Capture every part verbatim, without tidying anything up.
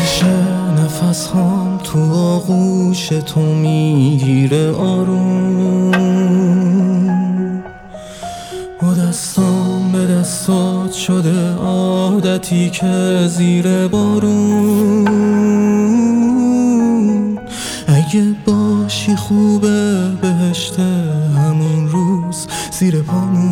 همیشه نفس هام تو آغوش تو میگیره آروم، و دستام به دستات شده عادتی که زیر بارون. اگه باشی خوبه بهشت همون روز زیر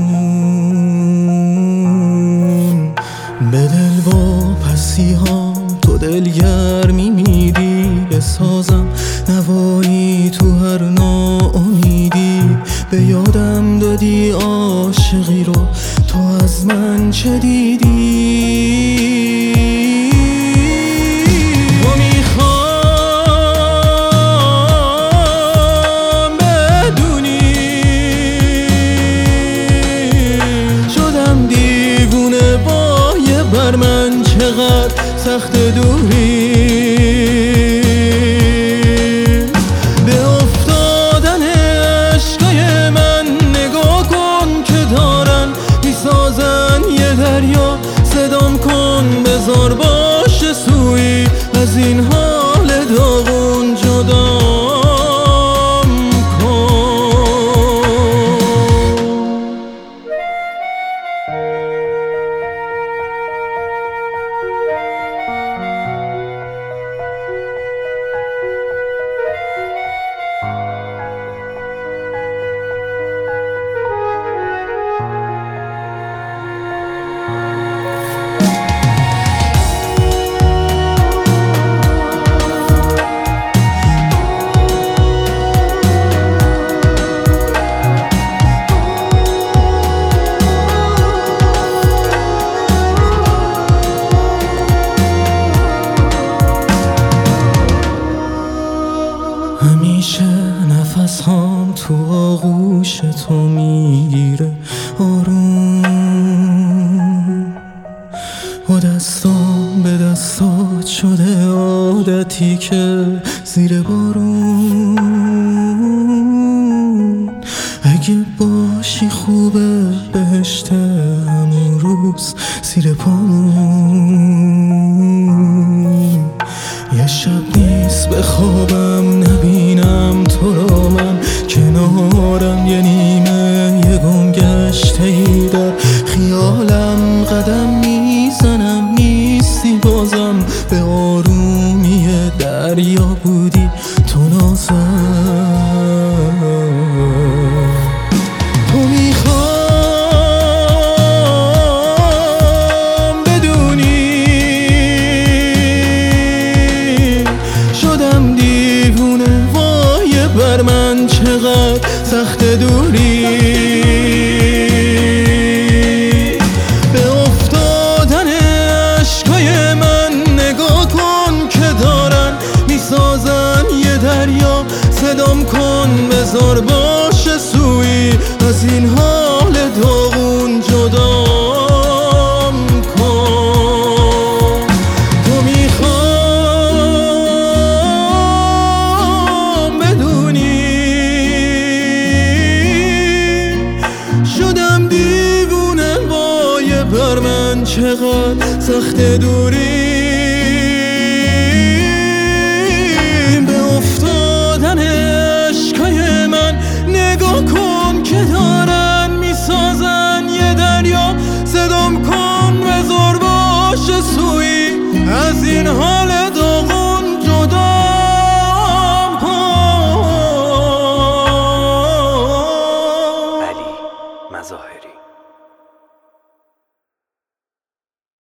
پامون. به دل و پسی هام تو دلگرمی میدی، بسازم نوایی تو هر ناامیدی. به یادم دادی عاشقی رو تو از من چه دیدی. تو میخوام بدونی شدم دیوونه با یه بر من چقدر سخت دوری. به افتادن عشقای من نگاه کن که دارن میسازن یه دریا. صدام کن بذار باشه سوی از این حال داغون جدام کن. همیشه نفس هام تو آغوش تو میگیره آروم، و دستام به دستات شده عادتی که زیر بارون. اگه باشی خوبه بهشت همون روز زیر پامون. یه شب نیست به خوابم نبینم تو رو من کنارم، یه نیمه یه گم گشته ای در خیالم قدم میزنم نیستی بازم. به آرومی دریا بودی تو نازم. تو میخوام بدونی شدم دیوونه وای بر من چقدر سخت دوری. به افتادن عشقای من نگاه کن که دارن میسازن یه دریا. صدام کن بذار باشه سوی از این حال داغون جدام کن. تو میخوام بدونی شدم دیوونه وای بر من چقدر سخت دوری. به افتادن عشقای من نگاه کن که دارن میسازن یه دریا. صدام کن بذار باشه سوی از این حال